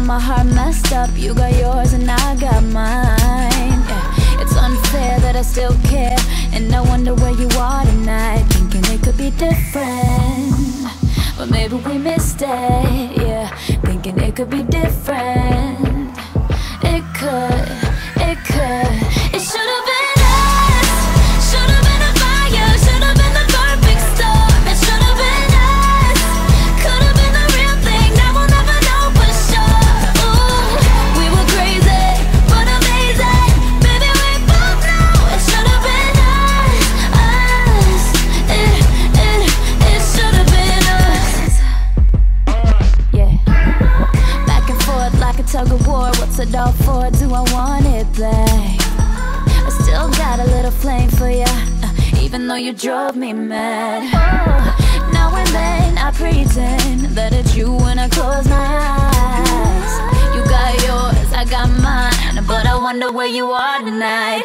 my heart messed up. You got yours and I got mine. Yeah. It's unfair that I still care, and I wonder where you are tonight. Thinking it could be different, but maybe we missed it. Yeah, thinking it could be different. It could, it could. It should have been us. Should have been a fire. Should have been the perfect storm. It should have been us. Could have been the real thing. Now we'll never know for sure. Ooh, we were crazy, but amazing. Baby, we both know it should have been us. Us. It should have been us. Yeah. Back and forth like a tug of war. What's it all for? Do I want it back? I still got a little flame for ya, even though you drove me mad. Oh, now and then I pretend that it's you when I close my eyes. You got yours, I got mine, but I wonder where you are tonight.